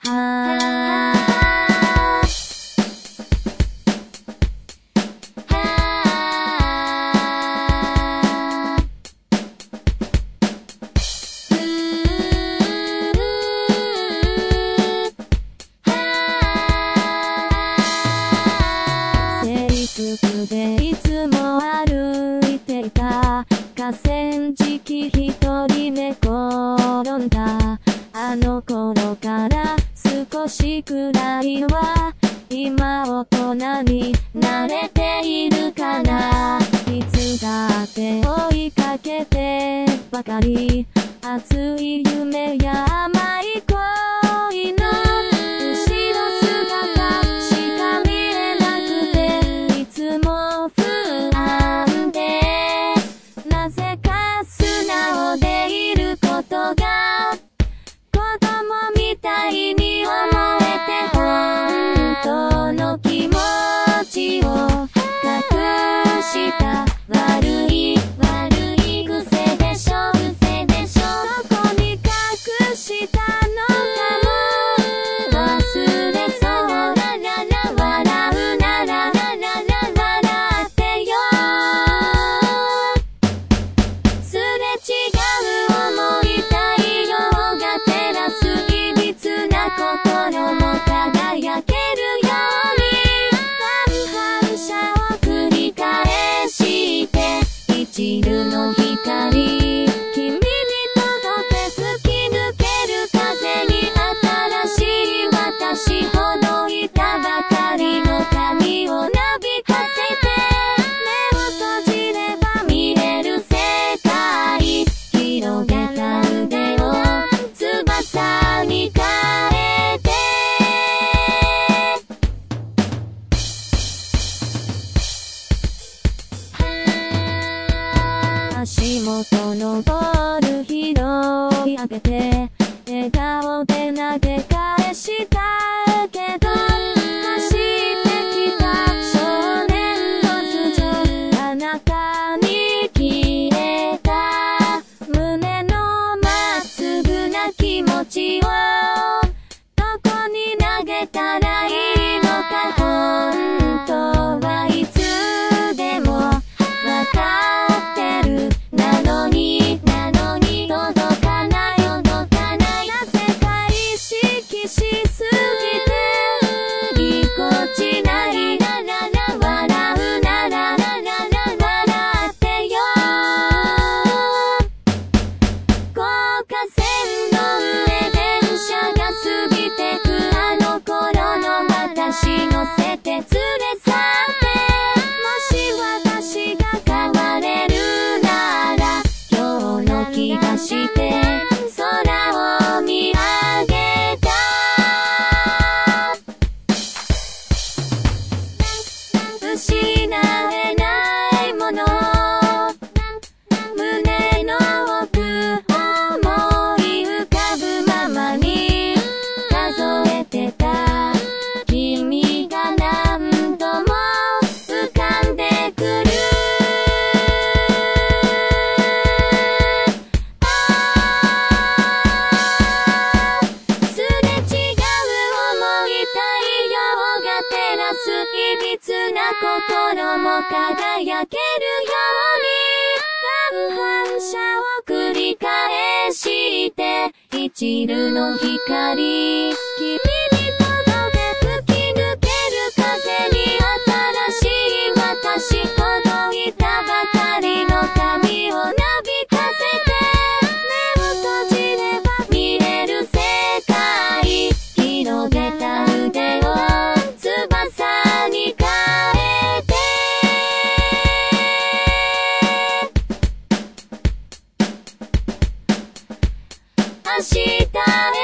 でいつも歩いていた河川敷一人寝転んだあの頃から少しくらいは今大人に慣れているかな。いつだって追いかけてばかり熱い夢や甘い恋の後ろ姿しか見えなくていつも不安でなぜか素直でいることが子供みたいに思えて本当の気持ちを隠した悪い癖でしょどこに隠したのかも忘れそう笑うなら笑ってよすれ違う思い太陽が照らすいびつな心も輝けるように反射を繰り返して一縷の光君に届け突き抜ける風に新しい私ほどいたばかりの髪をなびかせて目を閉じれば見える世界広げた腕を翼に変えて足元のボール拾い上げて笑顔で投げ返したけど走ってきた少年の頭上彼方に消えた胸のまっすぐな気持ちをどこに投げたらいいのか本当はいつでもわかってるなのに届かないなぜか意識しすぎてぎこちない笑うなら笑ってよ高架線の上電車が過ぎてくあの頃の私乗せて連れ去ってもし私が変われるなら今日の気がして空を見上げた失えないもの胸の奥思い浮かぶままに数えてた君が何度も浮かんでくるすれ違う想い太陽が照らすいびつな心も輝けるように反射を繰り返して一縷の光君に届け突き抜ける風に新しい私ほどいたばかりの髪をなびかせて目を閉じれば見える世界広げた腕を翼に変えて明日へ